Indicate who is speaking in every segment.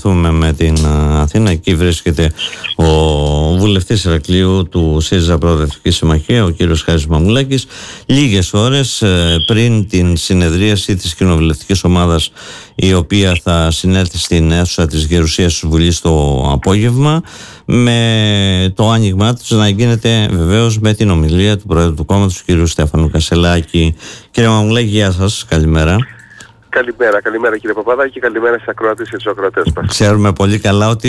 Speaker 1: επικεντρωθούμε με την Αθήνα. Εκεί βρίσκεται ο βουλευτής Ηρακλείου του ΣΥΡΙΖΑ Προοδευτική Συμμαχία, ο κύριος Χάρης Μαμουλάκης, λίγες ώρες πριν την συνεδρίαση της κοινοβουλευτικής ομάδας, η οποία θα συνέλθει στην αίθουσα της Γερουσίας της Βουλής το απόγευμα, με το άνοιγμά της να γίνεται βεβαίως με την ομιλία του Πρόεδρου του κόμματος, του κ. Στέφανου Κασελάκη. Κύριε Μαμουλάκη, γεια σας, καλημέρα.
Speaker 2: Καλημέρα κύριε Παπαδάκη και καλημέρα στις ακροατές και τους ακροατές μας.
Speaker 1: Ξέρουμε πολύ καλά ότι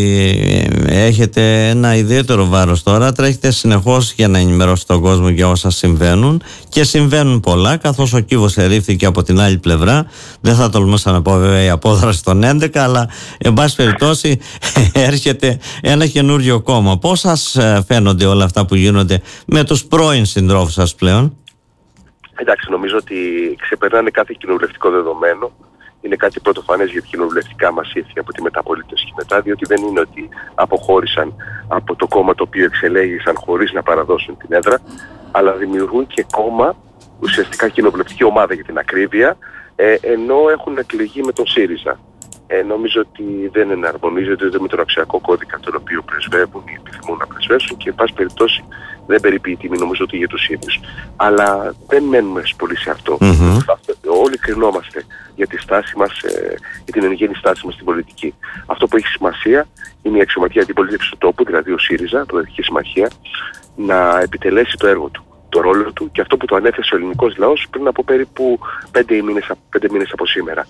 Speaker 1: έχετε ένα ιδιαίτερο βάρος τώρα. Τρέχετε συνεχώς για να ενημερώσετε τον κόσμο για όσα συμβαίνουν, και συμβαίνουν πολλά, καθώς ο κύβος ερήφθηκε από την άλλη πλευρά. Δεν θα τολμούσα να πω βέβαια η απόδραση των 11, αλλά εν πάση περιπτώσει έρχεται ένα καινούριο κόμμα. Πώς σας φαίνονται όλα αυτά που γίνονται με τους πρώην συντρόφους σας πλέον?
Speaker 2: Εντάξει, νομίζω ότι ξεπερνάνε κάθε κοινοβουλευτικό δεδομένο. Είναι κάτι πρωτοφανές για τη κοινοβουλευτικά μας ήθη από τη μεταπολίτευση και μετά, διότι δεν είναι ότι αποχώρησαν από το κόμμα το οποίο εξελέγησαν χωρίς να παραδώσουν την έδρα, αλλά δημιουργούν και κόμμα, ουσιαστικά κοινοβουλευτική ομάδα για την ακρίβεια, ενώ έχουν εκλεγεί με τον ΣΥΡΙΖΑ. Νομίζω ότι δεν εναρμονίζονται με τον αξιακό κώδικα τον οποίο πρεσβεύουν ή επιθυμούν να πρεσβεύσουν, και εν πάση περιπτώσει δεν περιποιεί τιμή, νομίζω, ότι για τους ίδιους. Αλλά δεν μένουμε πολύ σε αυτό. Όλοι κρινόμαστε για τη στάση μας, για την εν γέννη στάση μας στην πολιτική. Αυτό που έχει σημασία είναι η αξιωματική αντιπολίτευση του τόπου, δηλαδή ο ΣΥΡΙΖΑ, Προοδευτική Συμμαχία, να επιτελέσει το έργο του, το ρόλο του, και αυτό που το ανέθεσε ο ελληνικός λαός πριν από περίπου 5 μήνες από σήμερα.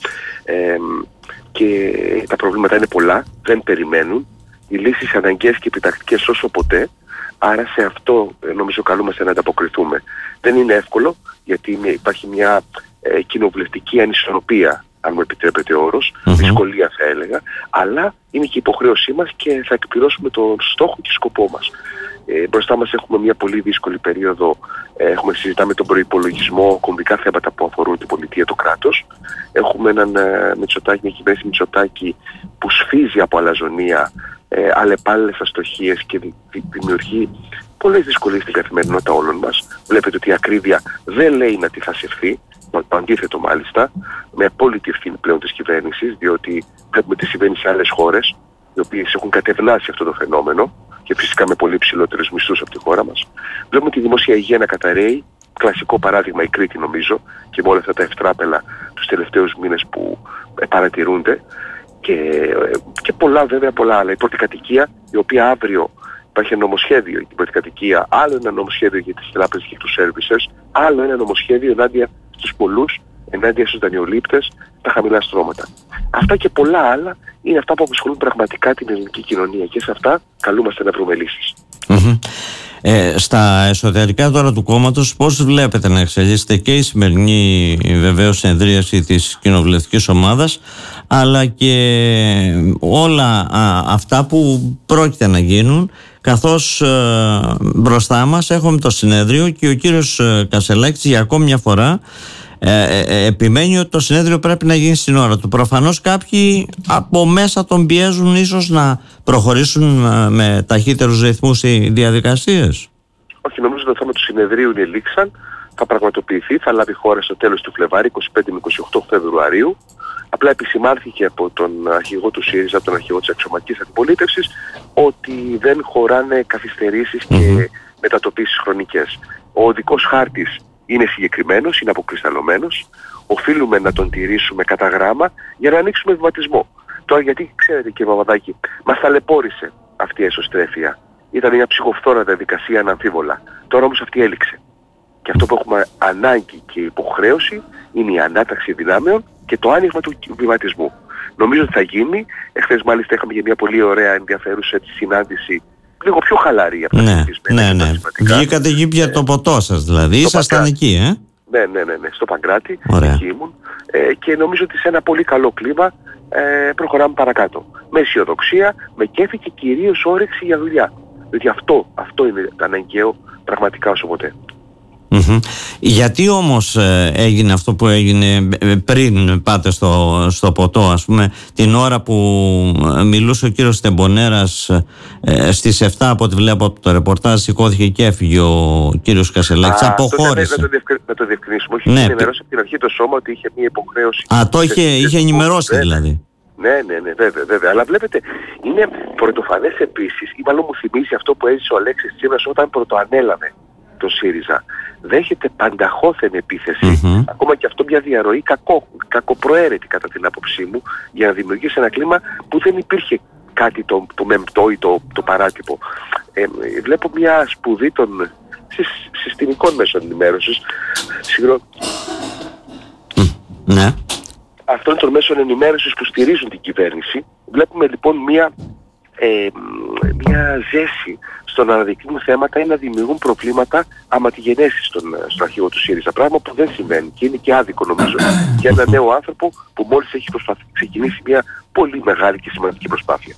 Speaker 2: Και τα προβλήματα είναι πολλά, δεν περιμένουν. Οι λύσεις αναγκαίες και επιτακτικές όσο ποτέ. Άρα σε αυτό νομίζω καλούμαστε να ανταποκριθούμε. Δεν είναι εύκολο, γιατί υπάρχει μια κοινοβουλευτική ανισορροπία, αν μου επιτρέπετε ο όρος, δυσκολία θα έλεγα, αλλά είναι και υποχρέωσή μας και θα εκπληρώσουμε τον στόχο και σκοπό μας. Μπροστά μας έχουμε μια πολύ δύσκολη περίοδο. Συζητάμε τον προϋπολογισμό, κομβικά θέματα που αφορούν την πολιτεία, το κράτος. Έχουμε έναν μια κυβέρνηση Μητσοτάκη που σφίζει από αλαζονία, αλλεπάλληλες αστοχίες, και δημιουργεί πολλές δυσκολίες στην καθημερινότητα όλων μας. Βλέπετε ότι η ακρίβεια δεν λέει να αντιθασευθεί, το αντίθετο μάλιστα, με απόλυτη ευθύνη πλέον της κυβέρνησης, διότι βλέπουμε τι συμβαίνει σε άλλες χώρες, οι οποίες έχουν κατευνάσει αυτό το φαινόμενο, και φυσικά με πολύ ψηλότερους μισθούς από τη χώρα μας. Βλέπουμε τη δημόσια υγεία να καταρρέει, κλασικό παράδειγμα η Κρήτη νομίζω, και με όλα αυτά τα ευτράπελα τους τελευταίους μήνες που παρατηρούνται, και πολλά άλλα. Η πρωτοκατοικία, η οποία αύριο υπάρχει ένα νομοσχέδιο για την πρωτοκατοικία, άλλο ένα νομοσχέδιο για τις τράπεζες και τους services, άλλο ένα νομοσχέδιο ενάντια στους πολλούς, ενάντια στους δανειολήπτες, τα χαμηλά στρώματα. Αυτά και πολλά άλλα είναι αυτά που απασχολούν πραγματικά την ελληνική κοινωνία, και σε αυτά καλούμαστε να βρούμε λύσεις.
Speaker 1: Στα εσωτερικά τώρα του κόμματος, πώς βλέπετε να εξελίσσεται και η σημερινή βεβαίως συνεδρίαση της κοινοβουλευτικής ομάδας, αλλά και όλα αυτά που πρόκειται να γίνουν, καθώς μπροστά μας έχουμε το συνέδριο και ο κύριος Κασελάκης για ακόμη μια φορά επιμένει ότι το συνέδριο πρέπει να γίνει στην ώρα του. Προφανώς κάποιοι από μέσα τον πιέζουν ίσως να προχωρήσουν με ταχύτερους ρυθμούς οι διαδικασίες.
Speaker 2: Όχι, νομίζω το θέμα του συνεδρίου είναι λήξαν, θα πραγματοποιηθεί, θα λάβει χώρα στο τέλος του Φλεβάρι, 25 με 28 Φεβρουαρίου. Απλά επισημάνθηκε από τον αρχηγό του ΣΥΡΙΖΑ, από τον αρχηγό της αξιωματικής αντιπολίτευσης, ότι δεν χωράνε καθυστερήσεις και μετατοπίσεις χρονικές. Ο οδικός χάρτης είναι συγκεκριμένος, είναι αποκρισταλωμένος. Οφείλουμε να τον τηρήσουμε κατά γράμμα για να ανοίξουμε βηματισμό. Τώρα, γιατί ξέρετε κύριε Παπαδάκη, μας ταλαιπώρησε αυτή η εσωστρέφεια. Ήταν μια ψυχοφθόρα διαδικασία αναμφίβολα. Τώρα όμως αυτή έληξε. Και αυτό που έχουμε ανάγκη και υποχρέωση είναι η ανάταξη δυνάμεων και το άνοιγμα του βηματισμού. Νομίζω ότι θα γίνει. Εχθές μάλιστα είχαμε για μια πολύ ωραία ενδιαφέρουσα συνάντηση, λίγο πιο χαλαρή από τα συζητησμένα.
Speaker 1: Ναι. Βγήκατε γήπια το ποτό σας δηλαδή. Ήσασταν εκεί,
Speaker 2: Ναι, στο Παγκράτη. Εκεί ήμουν. Και νομίζω ότι σε ένα πολύ καλό κλίμα προχωράμε παρακάτω. Με αισιοδοξία, με κέφι και κυρίως όρεξη για δουλειά. Διότι αυτό είναι το αναγκαίο πραγματικά όσο ποτέ.
Speaker 1: Γιατί όμως έγινε αυτό που έγινε πριν πάτε στο ποτό, ας πούμε, την ώρα που μιλούσε ο κύριος Τεμπονέρας στις 7 από ό,τι βλέπω από το ρεπορτάζ, σηκώθηκε και έφυγε ο κύριος Κασελάκης, αποχώρησε.
Speaker 2: Να το διευκρινίσουμε. Όχι, είχε ενημερώσει από την αρχή το σώμα ότι είχε μια υποχρέωση.
Speaker 1: Το είχε ενημερώσει δηλαδή.
Speaker 2: Ναι, βέβαια. Αλλά βλέπετε, είναι πρωτοφανές επίσης, ή μάλλον μου θυμίζει αυτό που έζησε ο Αλέξης Τσίπρας όταν πρωτοανέλαβε το ΣΥΡΙΖΑ. Δέχεται πανταχώθεν επίθεση, ακόμα και αυτό μια διαρροή κακοπροαίρετη κατά την άποψή μου, για να δημιουργήσει ένα κλίμα που δεν υπήρχε κάτι το μεμπτό ή το παράτυπο. Βλέπω μια σπουδή των συστημικών μέσων ενημέρωσης.
Speaker 1: Ναι.
Speaker 2: Αυτών των μέσων ενημέρωσης που στηρίζουν την κυβέρνηση. Βλέπουμε λοιπόν μια ζέση στο να αναδεικνύουν θέματα ή να δημιουργούν προβλήματα άμα τη γενέσει στο αρχηγό του ΣΥΡΙΖΑ. Πράγμα που δεν συμβαίνει και είναι και άδικο νομίζω για ένα νέο άνθρωπο που μόλις έχει ξεκινήσει μια πολύ μεγάλη και σημαντική προσπάθεια.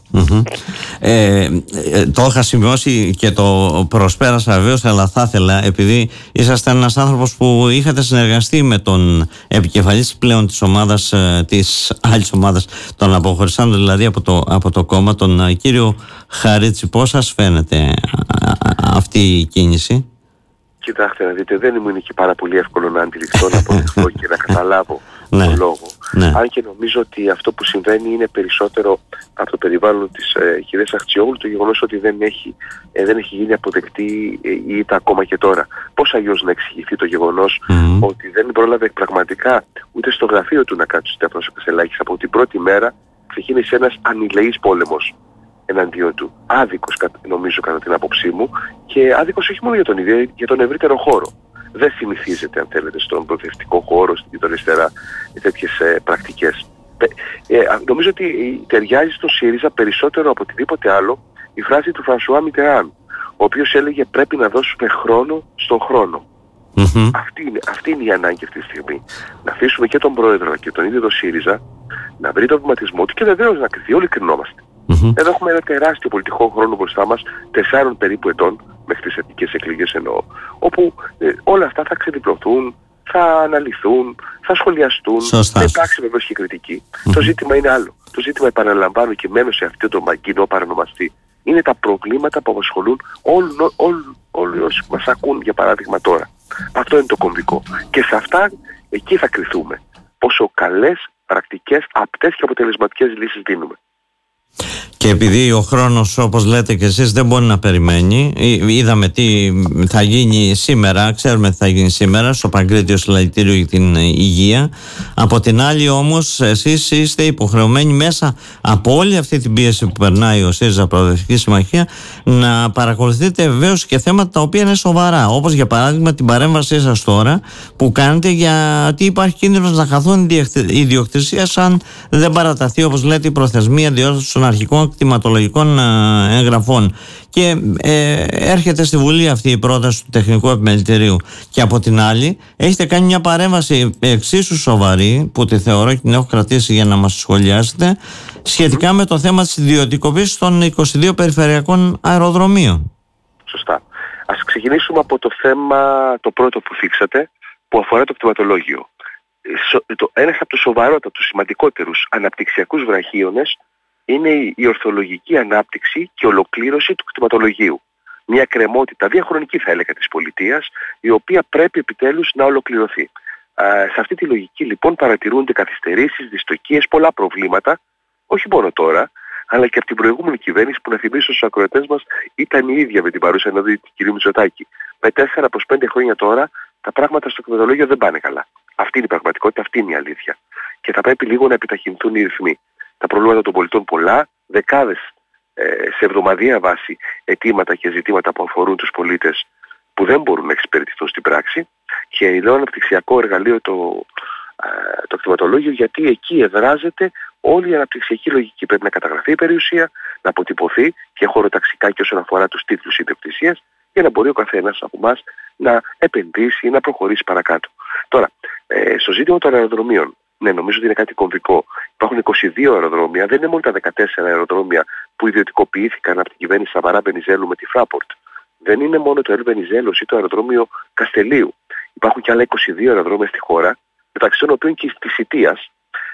Speaker 1: Το είχα σημειώσει και το προσπέρασα βεβαίως, αλλά θα ήθελα, επειδή είσαστε ένας άνθρωπος που είχατε συνεργαστεί με τον επικεφαλής πλέον της ομάδας, της άλλης ομάδας των αποχωρισάντων, δηλαδή από το κόμμα, τον κύριο Χαρίτση, πώς σας φαίνεται αυτή η κίνηση?
Speaker 2: Κοιτάξτε να δείτε, δεν μου είναι και πάρα πολύ εύκολο να αντιληφθώ, να αποδεχθώ και να καταλάβω τον λόγο. Αν και νομίζω ότι αυτό που συμβαίνει είναι περισσότερο από το περιβάλλον της κυρίας Αχτσιόγλου, το γεγονός ότι δεν έχει γίνει αποδεκτή ή ακόμα και τώρα. Πώς αλλιώς να εξηγηθεί το γεγονός ότι δεν πρόλαβε πραγματικά ούτε στο γραφείο του να κάτσει στις πρόσωπες ελάχιστες. Από την πρώτη μέρα ξεκίνησε ένας ανηλεής πόλεμος εναντίον του. Άδικος νομίζω κατά την άποψή μου, και άδικος όχι μόνο για τον ευρύτερο χώρο. Δεν συνηθίζεται, αν θέλετε, στον προοδευτικό χώρο, στην αριστερά, τέτοιες πρακτικές. Νομίζω ότι ταιριάζει στο ΣΥΡΙΖΑ περισσότερο από οτιδήποτε άλλο η φράση του Φρανσουά Μιτεράν, ο οποίος έλεγε πρέπει να δώσουμε χρόνο στον χρόνο. Αυτή είναι η ανάγκη αυτή τη στιγμή. Να αφήσουμε και τον πρόεδρο και τον ίδιο το ΣΥΡΙΖΑ να βρει τον βηματισμό του και βεβαίως να κρυθεί. Όλοι κρινόμαστε. Εδώ έχουμε ένα τεράστιο πολιτικό χρόνο μπροστά μας, 4 περίπου ετών, μέχρι τις εθνικές εκλογές εννοώ, όπου όλα αυτά θα ξεδιπλωθούν, θα αναλυθούν, θα σχολιαστούν, θα υπάρξει βεβαίως και κριτική. Το ζήτημα είναι άλλο. Το ζήτημα, επαναλαμβάνω και μένω σε αυτό το κοινό παρανομαστή, είναι τα προβλήματα που απασχολούν όλοι όσοι μας ακούν, για παράδειγμα τώρα. Αυτό είναι το κομβικό. Και σε αυτά, εκεί θα κριθούμε. Πόσο καλές, πρακτικές, απτές και αποτελεσματικές λύσεις δίνουμε.
Speaker 1: Και επειδή ο χρόνος, όπως λέτε και εσείς, δεν μπορεί να περιμένει, είδαμε τι θα γίνει σήμερα, ξέρουμε τι θα γίνει σήμερα στο Παγκρίτιο Συλλαλητήριο για την Υγεία. Από την άλλη όμως, εσείς είστε υποχρεωμένοι μέσα από όλη αυτή την πίεση που περνάει ο ΣΥΡΙΖΑ Προοδευτική Συμμαχία να παρακολουθείτε βεβαίως και θέματα τα οποία είναι σοβαρά, όπως για παράδειγμα την παρέμβασή σας τώρα που κάνετε, γιατί υπάρχει κίνδυνος να χαθούν η ιδιοκτησία αν δεν παραταθεί, όπως λέτε, η προθεσμία διόρθωσης των αρχικών κτηματολογικών εγγραφών. Και έρχεται στη Βουλή αυτή η πρόταση του Τεχνικού Επιμελητηρίου. Και από την άλλη, έχετε κάνει μια παρέμβαση εξίσου σοβαρή, που τη θεωρώ και την έχω κρατήσει για να μας σχολιάσετε, σχετικά με το θέμα της ιδιωτικοποίησης των 22 περιφερειακών αεροδρομίων.
Speaker 2: Σωστά. Ας ξεκινήσουμε από το θέμα το πρώτο που θίξατε, που αφορά το κτηματολόγιο. Ένας από τους σοβαρότατους, σημαντικότερους αναπτυξιακούς βραχίονες είναι η ορθολογική ανάπτυξη και ολοκλήρωση του κτηματολογίου. Μια κρεμότητα διαχρονική, θα έλεγα, της πολιτείας, η οποία πρέπει επιτέλους να ολοκληρωθεί. Σε αυτή τη λογική λοιπόν παρατηρούνται καθυστερήσεις, δυστοκίες, πολλά προβλήματα, όχι μόνο τώρα, αλλά και από την προηγούμενη κυβέρνηση, που να θυμίσω στους ακροατές μας ήταν η ίδια με την παρούσα ενώδη του κ. Μητσοτάκη. Με 4 προς 5 χρόνια τώρα τα πράγματα στο κτηματολόγιο δεν πάνε καλά. Αυτή είναι η πραγματικότητα, αυτή είναι η αλήθεια. Και θα πρέπει λίγο να επιταχυνθούν οι ρυθμοί. Τα προβλήματα των πολιτών πολλά, δεκάδες σε εβδομαδιαία βάση αιτήματα και ζητήματα που αφορούν τους πολίτες που δεν μπορούν να εξυπηρετηθούν στην πράξη, και λέω αναπτυξιακό εργαλείο το κτηματολόγιο, γιατί εκεί εδράζεται όλη η αναπτυξιακή λογική. Πρέπει να καταγραφεί η περιουσία, να αποτυπωθεί και χωροταξικά και όσον αφορά τους τίτλους ιδιοκτησίας, για να μπορεί ο καθένας από εμάς να επενδύσει ή να προχωρήσει παρακάτω. Τώρα, στο ζήτημα των αεροδρομίων, ναι, νομίζω ότι είναι κάτι κομβικό. Υπάρχουν 22 αεροδρόμια, δεν είναι μόνο τα 14 αεροδρόμια που ιδιωτικοποιήθηκαν από την κυβέρνηση Σαμαρά Βενιζέλου με τη Fraport. Δεν είναι μόνο το Ελ Βενιζέλος ή το αεροδρόμιο Καστελίου. Υπάρχουν και άλλα 22 αεροδρόμια στη χώρα, μεταξύ των οποίων και της Ιτίας,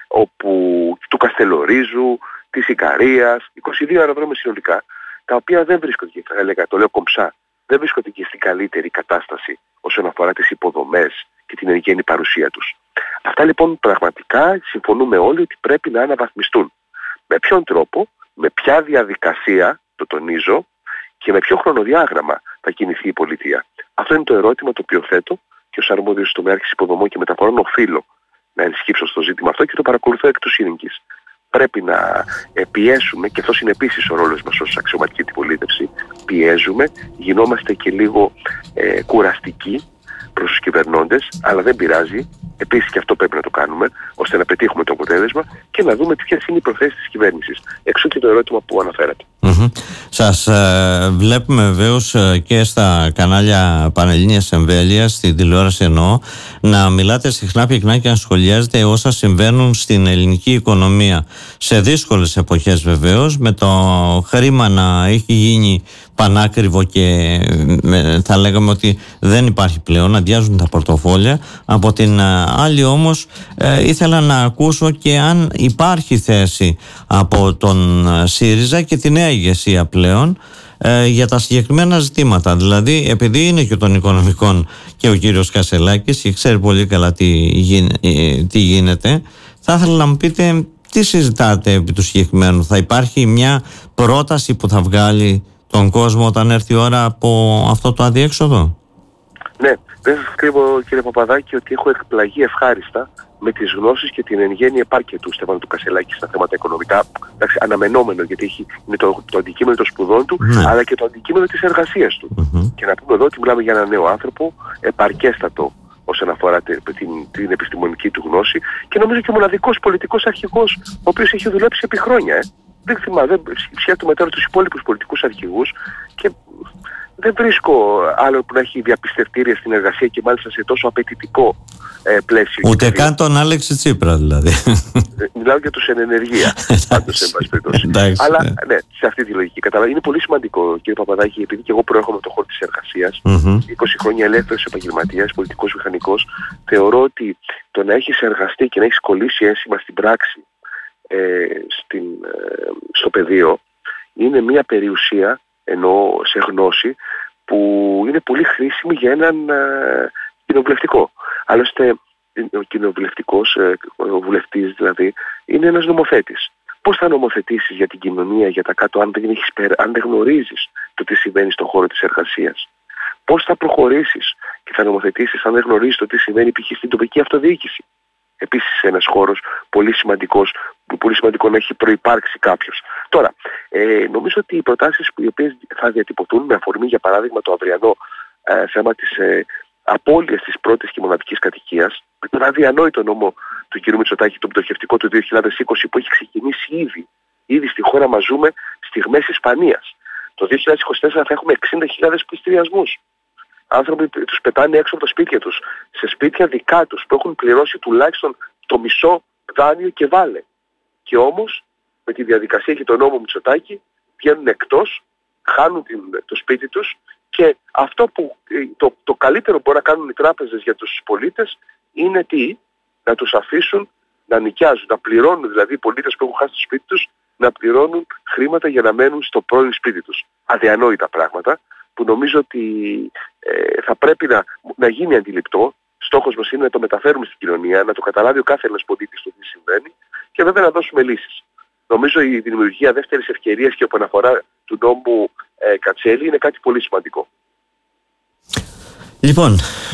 Speaker 2: του Καστελορίζου, της Ικαρίας, 22 αεροδρόμια συνολικά, τα οποία δεν βρίσκονται, θα έλεγα, το λέω κομψά, δεν βρίσκονται και στην καλύτερη κατάσταση όσον αφορά τις υποδομές και την ενεργειακή παρουσία τους. Αυτά λοιπόν πραγματικά συμφωνούμε όλοι ότι πρέπει να αναβαθμιστούν. Με ποιον τρόπο, με ποια διαδικασία, το τονίζω, και με ποιο χρονοδιάγραμμα θα κινηθεί η πολιτεία. Αυτό είναι το ερώτημα το οποίο θέτω και ως αρμόδιος τομέαρχης υποδομών και μεταφορών οφείλω να ενισχύψω στο ζήτημα αυτό και το παρακολουθώ εκ του σύνεγγυς. Πρέπει να πιέσουμε, και αυτός είναι επίσης ο ρόλος μας ως αξιωματική αντιπολίτευση, πιέζουμε, γινόμαστε και λίγο κουραστικοί προς τους κυβερνώντες, αλλά δεν πειράζει, επίσης και αυτό πρέπει να το κάνουμε, ώστε να πετύχουμε το αποτέλεσμα και να δούμε ποιες είναι οι προθέσεις της κυβέρνησης. Εξού και το ερώτημα που αναφέρατε.
Speaker 1: Σας βλέπουμε βεβαίως και στα κανάλια πανελλήνιας εμβέλειας, στην τηλεόραση εννοώ, να μιλάτε συχνά πυκνά και να σχολιάζετε όσα συμβαίνουν στην ελληνική οικονομία σε δύσκολες εποχές βεβαίως, με το χρήμα να έχει γίνει πανάκριβο και θα λέγαμε ότι δεν υπάρχει πλέον, αδειάζουν τα πορτοφόλια. Από την άλλη όμως ήθελα να ακούσω και αν υπάρχει θέση από τον ΣΥΡΙΖΑ και τη νέα ηγεσία πλέον για τα συγκεκριμένα ζητήματα. Δηλαδή, επειδή είναι και των οικονομικών και ο κύριος Κασσελάκης και ξέρει πολύ καλά τι γίνεται, θα ήθελα να μου πείτε τι συζητάτε επί του συγκεκριμένου. Θα υπάρχει μια πρόταση που θα βγάλει τον κόσμο όταν έρθει η ώρα από αυτό το αδιέξοδο?
Speaker 2: Ναι, δεν σας κρύβω, κύριε Παπαδάκη, ότι έχω εκπλαγεί ευχάριστα με τις γνώσεις και την εν γέννη επάρκεια του Στέφανου του Κασσελάκη στα θέματα οικονομικά. Εντάξει, αναμενόμενο, γιατί είναι το αντικείμενο των σπουδών του, αλλά και το αντικείμενο της εργασίας του. Και να πούμε εδώ ότι μιλάμε για έναν νέο άνθρωπο, επαρκέστατο όσον αφορά την επιστημονική του γνώση, και νομίζω και ο μοναδικός πολιτικός αρχηγός ο οποίος έχει δουλέψει επί χρόνια. Δεν θυμάμαι, σκέφτομαι τώρα τους υπόλοιπους πολιτικούς αρχηγούς και δεν βρίσκω άλλο που να έχει διαπιστευτήρια στην εργασία και μάλιστα σε τόσο απαιτητικό πλαίσιο.
Speaker 1: Ούτε καν τον Άλεξη Τσίπρα δηλαδή.
Speaker 2: Μιλάω για τους εν ενεργεία, πάντως, εν πάση περιπτώσει. Αλλά ναι, σε αυτή τη λογική. Είναι πολύ σημαντικό, κύριε Παπαδάκη, επειδή και εγώ προέρχομαι από το χώρο της εργασίας, 20 χρόνια ελεύθερος επαγγελματίας, πολιτικός μηχανικός, θεωρώ ότι το να έχεις εργαστεί και να έχεις κολλήσει ένσημα στην πράξη στο πεδίο είναι μια περιουσία, εννοώ σε γνώση, που είναι πολύ χρήσιμη για έναν κοινοβουλευτικό. Άλλωστε ο κοινοβουλευτικός, ο βουλευτής δηλαδή, είναι ένας νομοθέτης. Πώς θα νομοθετήσεις για την κοινωνία, για τα κάτω, αν δεν γνωρίζεις το τι συμβαίνει στον χώρο της εργασίας? Πώς θα προχωρήσεις και θα νομοθετήσεις αν δεν γνωρίζεις το τι συμβαίνει π.χ. στην τοπική αυτοδιοίκηση? Επίσης ένας χώρος πολύ σημαντικός, που πολύ σημαντικό να έχει προϋπάρξει κάποιος. Τώρα, νομίζω ότι οι προτάσεις οι οποίες θα διατυπωθούν με αφορμή, για παράδειγμα, το αυριανό θέμα της απώλειας της πρώτης και μοναδικής κατοικίας, με τον αδιανόητο νόμο του κ. Μητσοτάκη, το πτωχευτικό του 2020, που έχει ξεκινήσει ήδη στη χώρα μας ζούμε στιγμές Ισπανίας. Το 2024 θα έχουμε 60.000 πληστηριασμούς. Άνθρωποι τους πετάνε έξω από τα σπίτια τους, σε σπίτια δικά τους που έχουν πληρώσει τουλάχιστον το μισό δάνειο και βάλε. Και όμως με τη διαδικασία και τον νόμο Μητσοτάκη βγαίνουν εκτός, χάνουν το σπίτι τους, και αυτό που το καλύτερο που μπορούν να κάνουν οι τράπεζες για τους πολίτες είναι να τους αφήσουν να νοικιάζουν, να πληρώνουν, δηλαδή οι πολίτες που έχουν χάσει το σπίτι τους να πληρώνουν χρήματα για να μένουν στο πρώην σπίτι τους. Αδιανόητα πράγματα που νομίζω ότι θα πρέπει να γίνει αντιληπτό. Στόχος μας είναι να το μεταφέρουμε στην κοινωνία, να το καταλάβει ο κάθε ένας πολίτης το τι συμβαίνει και βέβαια να δώσουμε λύσεις. Νομίζω η δημιουργία δεύτερης ευκαιρίας και η επαναφορά του νόμου Κατσέλη είναι κάτι πολύ σημαντικό.
Speaker 1: Λοιπόν,